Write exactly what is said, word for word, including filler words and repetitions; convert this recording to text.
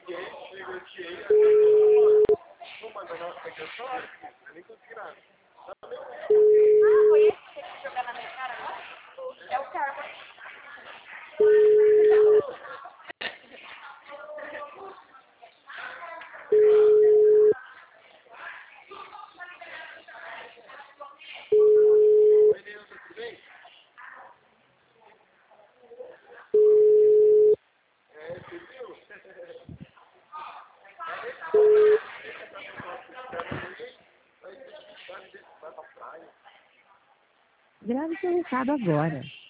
E aí chega aqui, aí, não manda nada, é que eu só acho que eu nem consegui nada. Ah, foi esse que você jogar na minha cara agora? É o karma. Oi, Nilson, tudo bem? É, você viu? Grave seu recado agora.